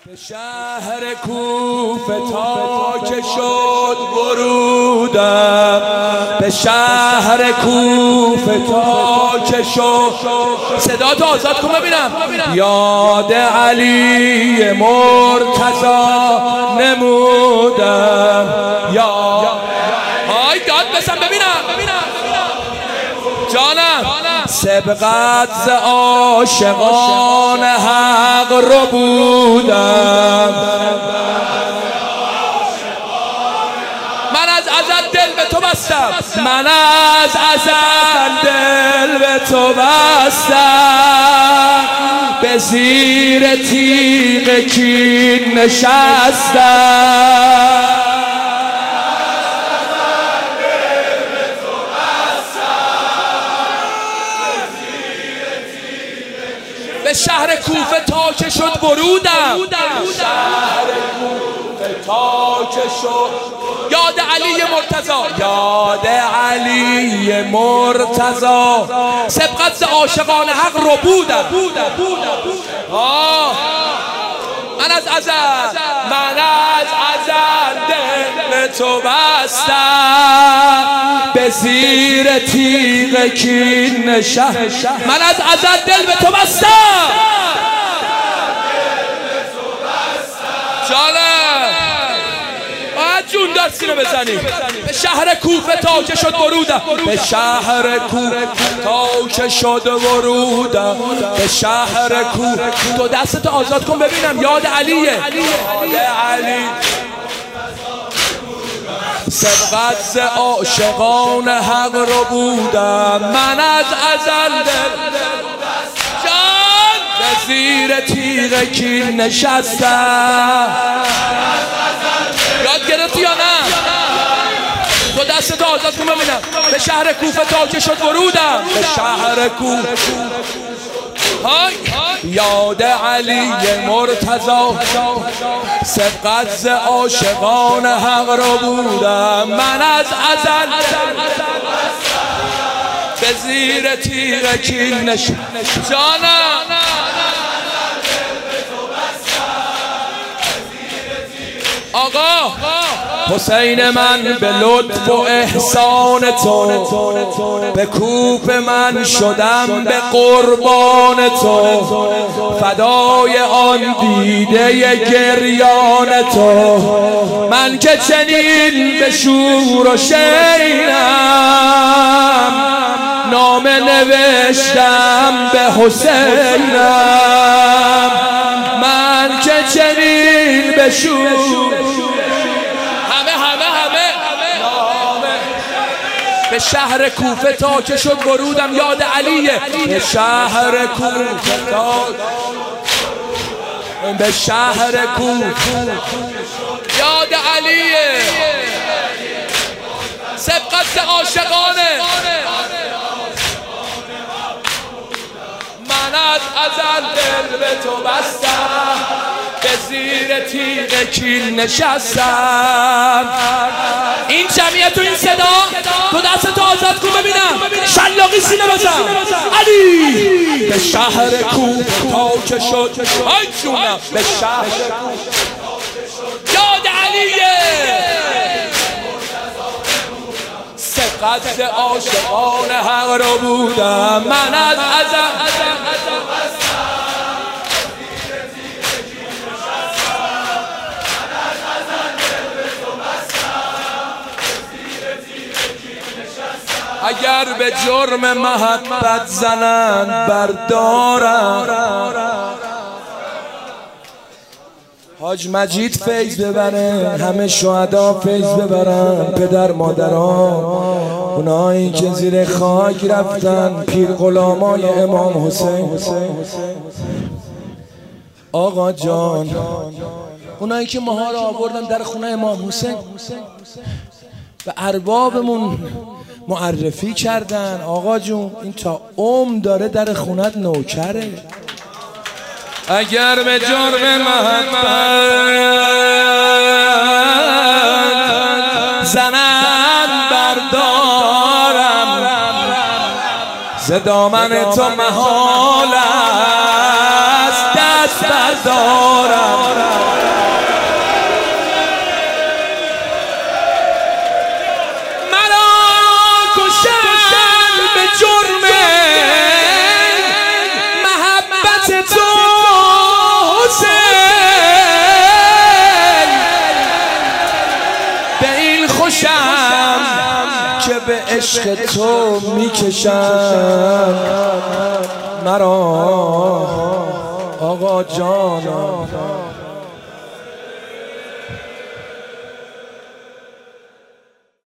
به شهر کوفه تا که شد ورودم، به شهر کوفه تا که شد. صدا تو آزاد کن ببینم. یاد علی مرتضی نمودم، های داد بزن ببینم جانم. سبقت ز عاشقان حق رو بودم، من از ازل دل به تو بستم، من از ازل دل به تو بستم، به زیر تیغ کین نشستم. به شهر کوفه تا که شد ورودم، شهر کوفه تا که شد. یاد علی مرتضی، یاد علی مرتضی، سبقت ز عاشقان حق رو بودم. من از ازل دل به تو بستم، به زیر تیغ کین نشستم. من از ازل دل به تو بستم جانم. باید جون دار سینه بزنی. به شهر کوفه تا که شد ورودم، به شهر کوفه تا که شد ورودم، به شهر کوفه. تو دستتو آزاد کن ببینم. یاد علیه، یاد علی. سبقت ز عاشقان حق رو بودم، من از ازل دل جان به زیر تیغ کین نشستم. یاد گرفتی یا نه؟ تو دستتو آزاد کن ببینم. به شهر کوفه تا که شد ورودم، به شهر کوفه. یاد علی مرتضی، سبقت ز عاشقان حق رو بودم، من از ازل به زیر تیغ کین نشستم جانم. آقا حسین من به لطف و احسان تو، به کوف من شدم به قربان تو، فدای آن دیده گریان تو. من که چنین به شور و شینم، نامه نوشتم به حسینم. من که چنین به شور به شهر کوفه تا که شد ورودم. یاد علیه. به شهر کوفه تا، به شهر کوفه. یاد علیه. سبقت ز عاشقانه، من از ازل دل به تو بستم، به زیر تیغ کین نشستم. این جمعیت و این صدا، تو دستتو آزاد کن ببینم. شلاقی سینه بزن. علی به شهر کوفه تا که شد. ای جونم به شهر یاد علیه. سبقت ز عاشقان حق رو بودم، من از ازل اگر به جرم محبت زنند بردارم. حاج مجید فیض ببره، همه شهدا فیض ببرن، پدر مادران، اونایی که زیر خاک رفتن، پیر غلامای امام حسین. آقا جان، اونایی که ماها را آوردن در خونه امام حسین، به اربابمون معرفی کردن. آقا جون این تا داره در خونت نوکره. اگر به جرم محبت زنند بردارم، ز دامن تو محال است دست بردارم. به عشق تو میکشن مرا آقا جانا.